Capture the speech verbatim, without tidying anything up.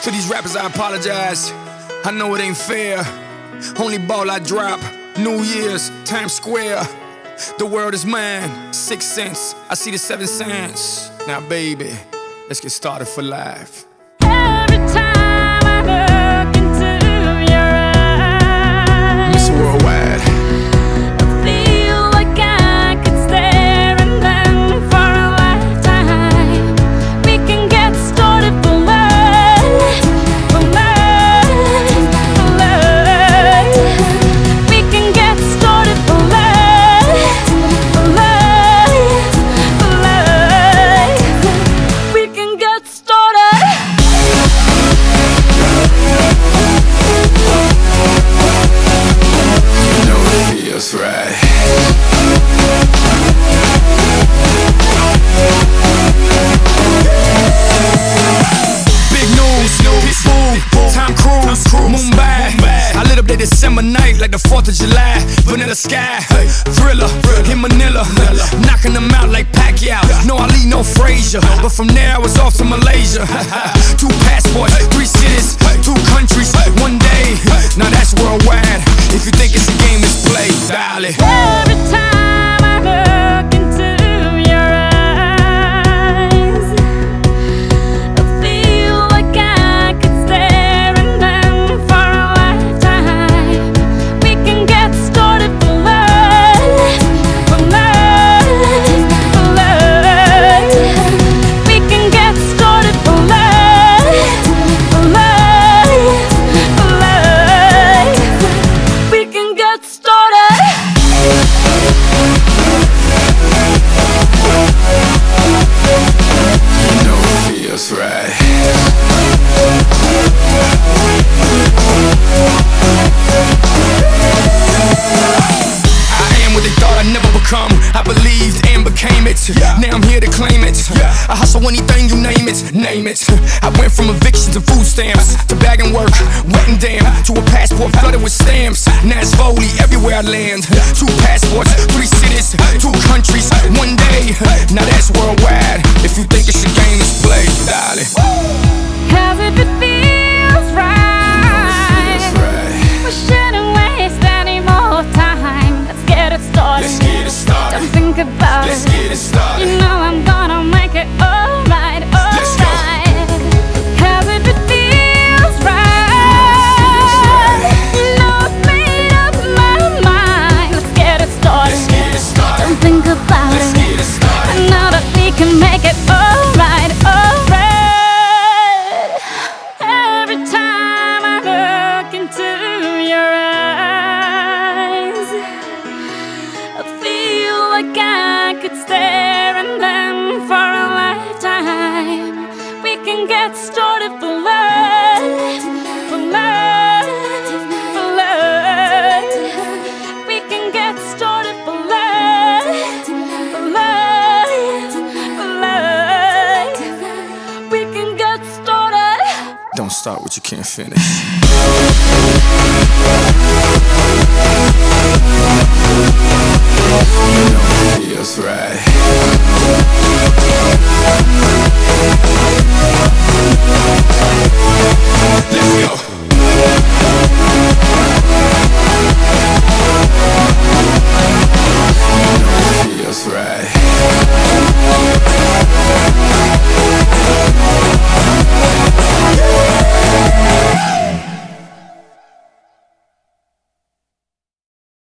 To these rappers I apologize, I know it ain't fair. Only ball I drop, New Year's, Times Square. The world is mine, six cents, I see the seven cents. Now baby, let's get started for life. Every time I look into your eyes, Miss Worldwide, I feel like I could stare and then for a lifetime we can get started for life, for life, for life. We can get started for life, for life, for life. We can get started. you know it feels right. Big news, Pitbull, Tom Cruise, Mumbai. I lit up that December night like the fourth of July. Vanilla Sky, Thriller, in Manila, knocking them out like Pacquiao. No Ali, no Frazier, but from there I was off to Malaysia. Two passports, three cities, two countries, one day. Now that's worldwide. If you think it's a game, it's play, darling. Every time I look into your eyes, I feel like I could stare and then for a lifetime we can get started for life, for life, for life. We can get started for life, for life, for life. We can get started. You know it feels right. I am what they thought I'd never become. I believed and became it. Now I'm here to claim it. I hustle anything, you name it, name it. I went from evictions to food stamps to bagging work, wet and damn, to a passport flooded with stamps. Now it's Foley everywhere I land. Two passports, three cities, two countries, one day. Now that's worldwide. If you think it's a game, it's play, darling. Cause if it feels right, we shouldn't waste any more time. Let's get it started. Let's get it started. Don't think about Let's it. get it started. You know I'm gonna make it alright, Let's go. alright. Cause if it feels right, you know I've made up my mind. Let's get it started. Let's get it started. Don't think about Let's it. get it started. I know that we can make it alright, alright. Every time I look into your eyes, I feel like I could stare and then for a lifetime we can get started for life, for life, for life. We can get started for life, for life, for life. We can get started. Don't start what you can't finish. You know it feels right.